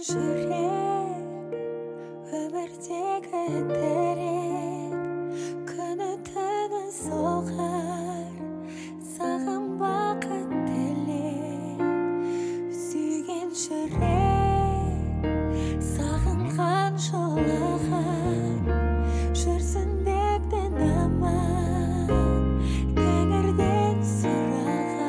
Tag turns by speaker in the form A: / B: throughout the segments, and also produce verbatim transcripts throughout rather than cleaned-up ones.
A: жүрек өмірдегі тірек күні түні соғар саған бақыт тілеп сүйген жүрек сағынған жолаған жүрсін бектен аман тәңірден сұраған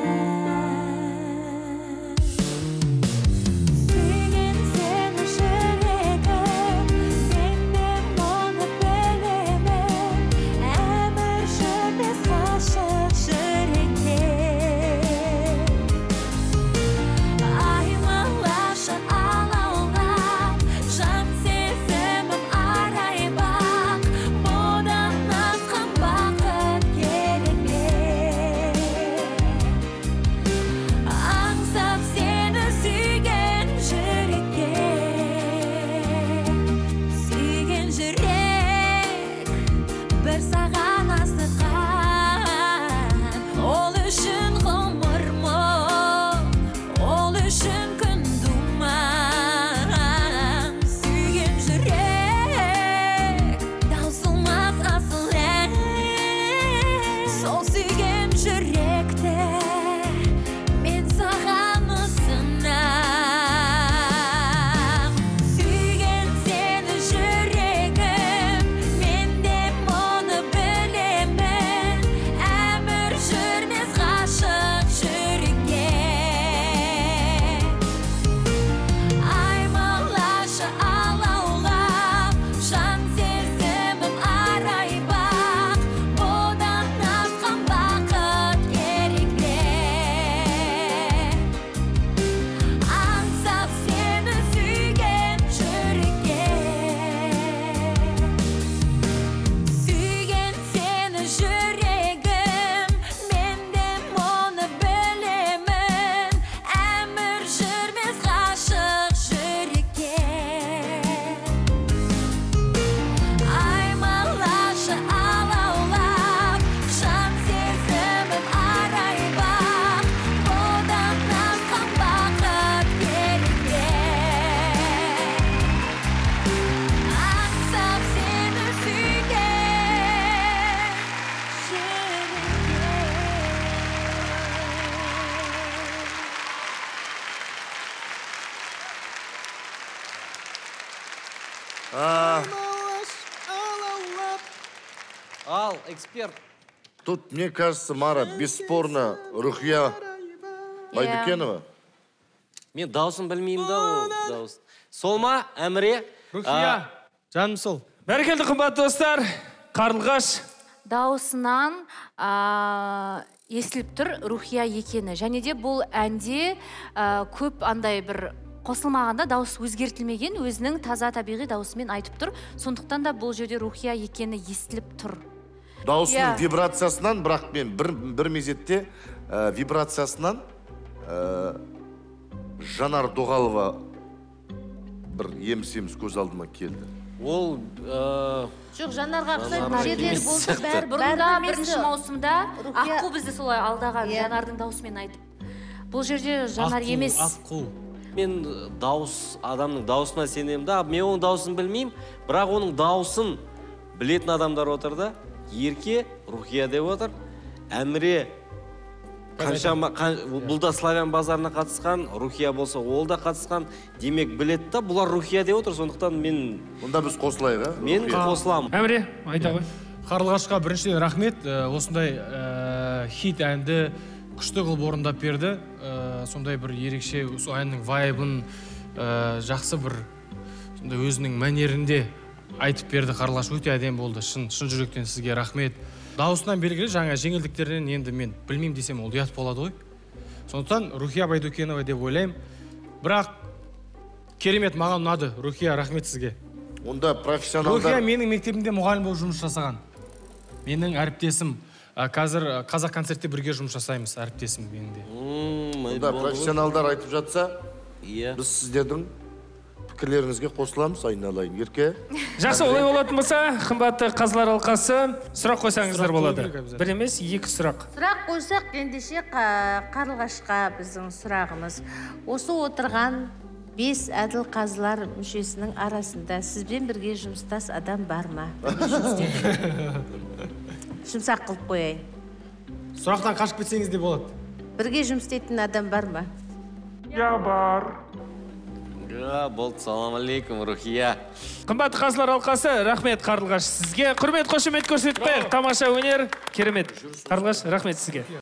A: сүйген сені жүрегім мен де мұны білемін әмір жүрмес ғашық жүректе аймалашы алаулап жан сезімім арай бақ бұдан асқан бақыт керек пе аңсап сені сүйген жүрекке сүйген жүрек бір саған асыққан ол үшін ғұмыр мұң ол үшін күн думан сүйген жүрек таусылмас асыл ән сол сүйген жүректі мен саған ұсынам сүйген сені жүрегім мен де мұны білемін әмір жүрмес ғашық жүрекке аймалашы алаулап жан сезімім арай бақ бұдан асқан бақыт керек пе аңсап сені сүйген жүрекке сүйген сені жүрегім мен де мұны білемін әмір жүрмес ғашық жүрекке аймалашы алаулап жан сезімім арай бақ бұдан асқан бақыт керек пе аңсап сені сүйген
B: А,
C: Ал, эксперт.
B: тут, мне кажется, Мара, бесспорно, Рухия Байдукенова.
C: Мен дауысын білмеймін да ол дауыс. Сол ма, Әміре?
D: Рухия, жаным сол. Бәрекелді қымбатты достар, Қарлығаш.
E: Дауысынан а, естіліп тұр Рухия екені. Және де бұл әнде а, көп андай бір қосылмағанда дауыс өзгертілмеген, өзінің таза табиғи даусымен айтып тұр. Сондықтан да бұл жерде Рухия екені естіліп тұр.
B: Даусының
E: Иә.
B: вибрациясынан, бірақ мен бір, бір мезетте ә, вибрациясынан ә, Жанар Доғалова бір еміс-еміс көз алдыма келді.
C: Ол... ә,
F: Жоқ, Жанарға ұқсайтын
C: Жанарға
F: жерлері
C: емес
F: болды,
C: сияқты.
F: бәрі
E: Бұрында
F: бәрі
E: бірінші
F: емес.
E: маусымда
F: Рухия-
E: Аққу бізді солай алдаған
F: Иә.
E: Жанардың даусымен айтып. Бұл жерде Жанар
D: Аққу,
E: емес.
D: Аққу.
C: мен дауыс, адамның дауысына сенемін да, мен оның дауысын білмеймін, бірақ оның дауысын білетін адамдар отыр да. Ерке, Рухия деп отыр. Әміре, қаншама, қан- бұл да славян базарына қатысқан, Рухия болса ол да қатысқан. Демек білет та, бұлар Рухия деп отыр, сондықтан мен
B: Онда біз қосылайық, а?
C: мен
B: Рухия.
C: қосыламын.
D: Әміре, айта ғой. Қарлығашқа біріншіден рахмет, ә, осындай ә, хит әнді күшті қылып орындап берді. Ә, сондай бір ерекше сол әннің вайбын ә, жақсы бір сондай өзінің мәнерінде айтып берді. Қарлығаш өте әдемі болды. Шын, шын жүректен сізге рахмет. Дауысынан белгілі жаңа жеңілдіктерінен енді мен білмеймін десем ол ұят болады ғой. Сондықтан Рухия Байдукенова деп ойлаймын. Бірақ керемет, маған ұнады. Рухия, рахмет сізге.
B: Онда профессионалдар...
D: Рухия менің мектебімде мұғалім болып жұмыс жасаған. Менің әріптесім. Ә, Қазір ә, қазақ концертте бірге жұмыс жасаймыз, әріптесім менің де.
C: Ммм,
B: Онда профессионалдар айтып жатса,
C: Иә.
B: біз сіздердің пікірлеріңізге қосыламыз, айналайын. Ерке?
G: Жақсы, олай болатын болса, қымбатты қазылар алқасы, сұрақ қойсаңыздар болады. Бір емес, екі сұрақ.
F: Сұрақ қойсақ, ендеше Қа- Қарлығашқа біздің сұрағымыз. Осы отырған бес әділ қазылар мүшесінің арасында сізбен бірге жұмыстас адам бар ма? Жұмсақ қылып қояйын.
D: Сұрақтан қашып кетсеңіз де болады.
F: Бірге жұмыс істейтін адам бар ма?
G: Я бар.
C: Ja, болды, салам алейкум, Рухия.
G: Қымбатты қазылар алқасы, рахмет Қарлығаш сізге. Құрмет, қошемет көрсетіп қояйық. Тамаша өнер, керемет. Қарлығаш, рахмет сізге.